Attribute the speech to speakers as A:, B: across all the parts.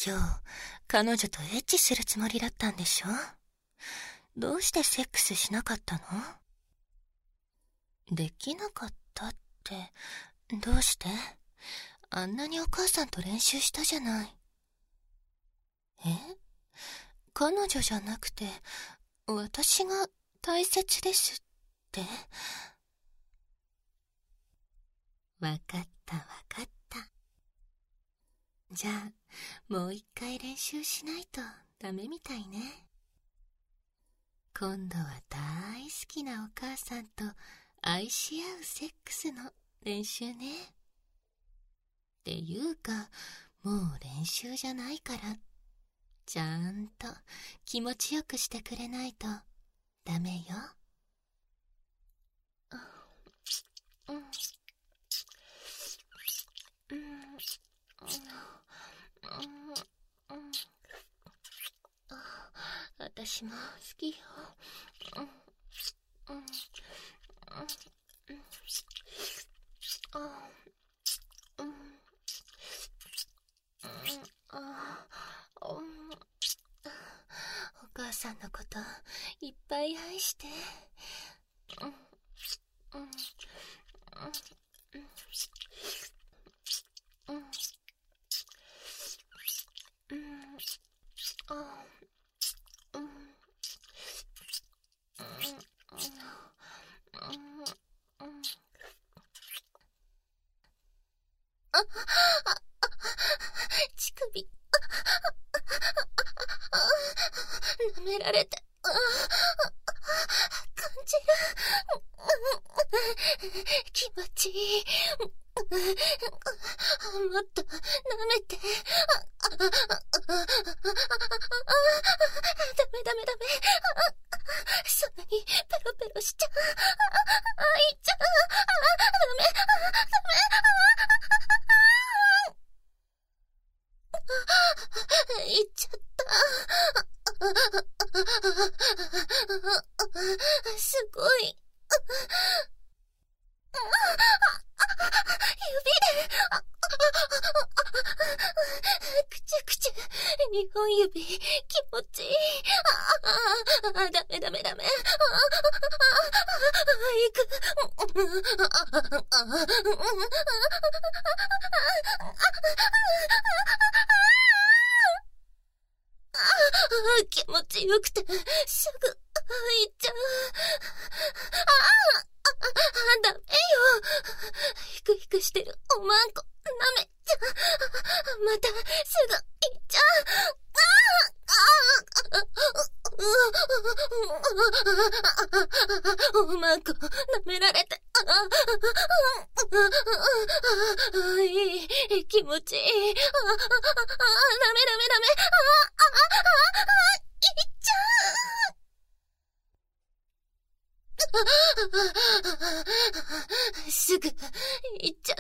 A: 今日、彼女とエッチするつもりだったんでしょ？どうしてセックスしなかったの？できなかったって、どうして？あんなにお母さんと練習したじゃない。彼女じゃなくて、私が大切ですって？わかったわかった。じゃあ、もう一回練習しないとダメみたいね。今度は大好きなお母さんと愛し合うセックスの練習ね。っていうか、もう練習じゃないから、ちゃんと気持ちよくしてくれないとダメよ。私も好きよ。お母さんのこといっぱい愛して。乳首舐められて感じる。気持ちいい。もっと舐めて。ダメ。そんなにペロペロしちゃいっちゃダメ。いっちゃった。すごい。指でくちゅ2本指気持ちいい。ダメ。いく。気持ちよくてすぐ行っちゃう。ダメよ。ヒクヒクしてるおまんこ舐めちゃう。またすぐ行っちゃう。おまんこ舐められていい気持ちいい。ダメ。行っちゃう。すぐ行っちゃった。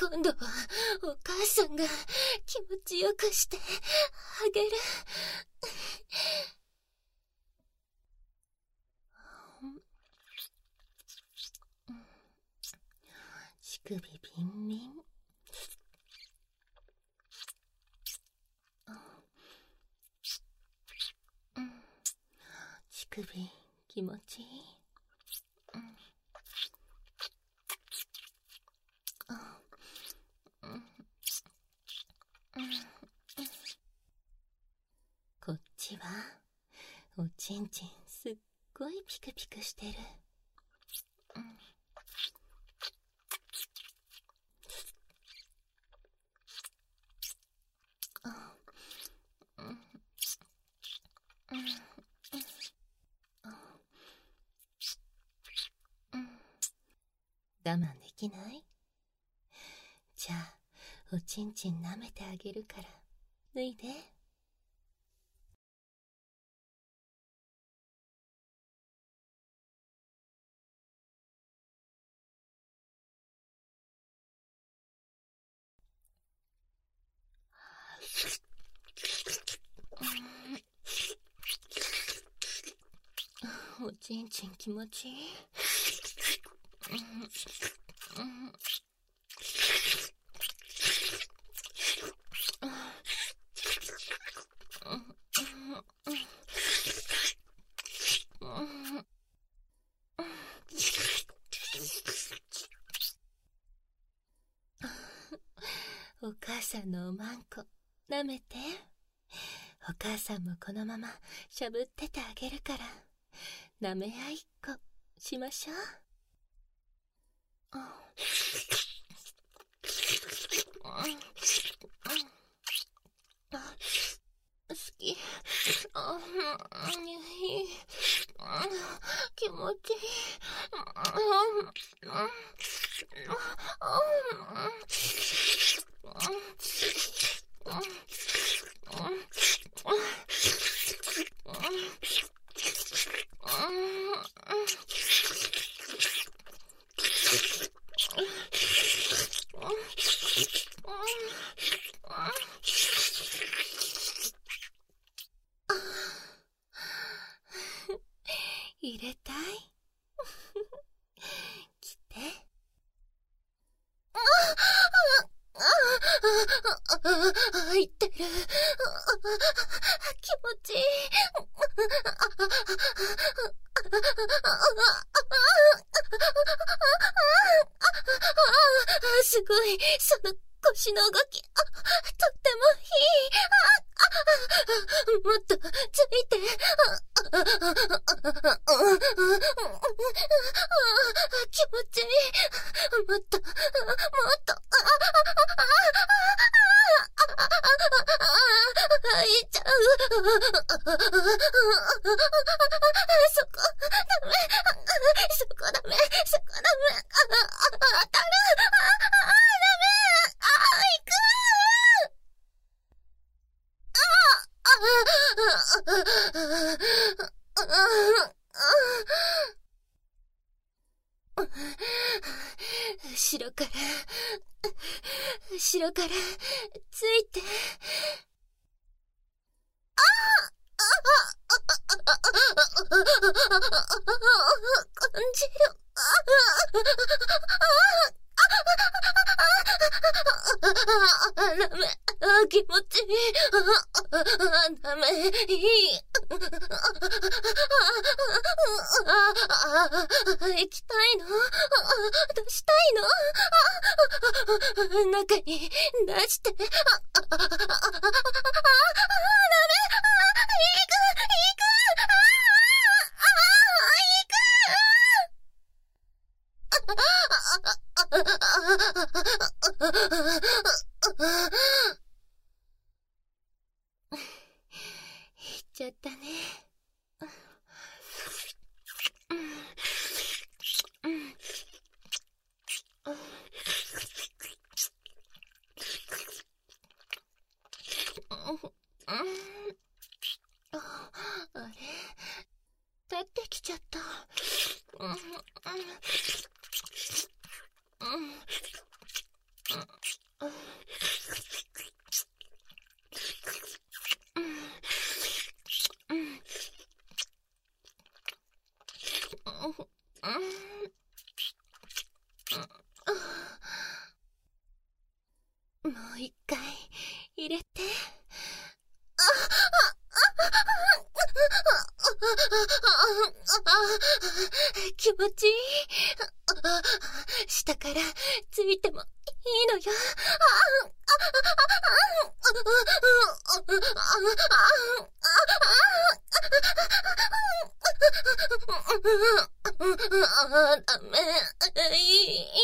A: 今度はお母さんが気持ちよくしてあげる。乳首ビンビン。乳首気持ちいい。こっちはおちんちんすっごいピクピクしてる。我慢できない？じゃあおちんちん舐めてあげるから脱いで。おちんちん気持ちいい。 お母さんのおまんこ舐めて。お母さんもこのまましゃぶっててあげるから、舐め合いっこしましょう。好き。気持ちいい。入れたい来て。入ってる。気持ちいい。すごい、その腰の動き、とってもいい。もっとついて。気持ちいい。もっと、もっと。開いちゃう。そこ、ダメ。そこダメ。そこダメ。当たる。ダメ。行く。後ろからついて。感じる。ダメ。気持ちいい。ダメ。いい。行きたいの？どうしたいの？中に出して。ダメ。行っちゃったね。あれ？立ってきちゃった。もう一回入れて。気持ちいい。下からついてもいいのよ。ダメ。いい。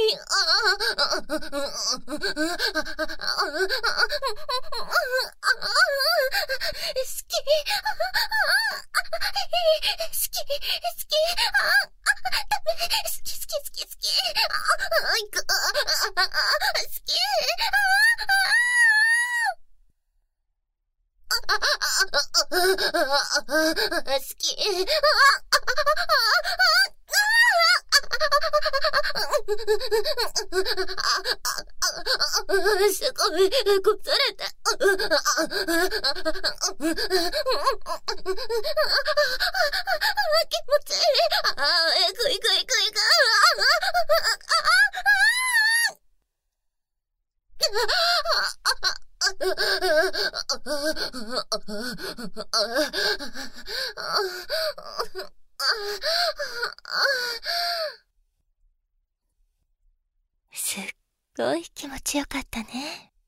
A: すごい、こすれて。気持ちいい。ぐいぐい。すっごい気持ちよかったね。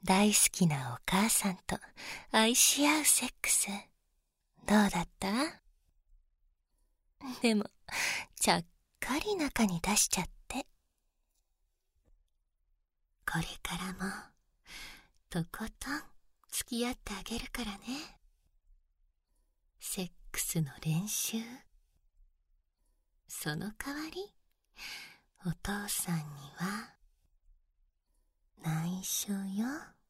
A: 大好きなお母さんと愛し合うセックス、どうだった？でも、ちゃっかり中に出しちゃって。これからも、とことん付き合ってあげるからね。セックスの練習。その代わり、お父さんには内緒よ。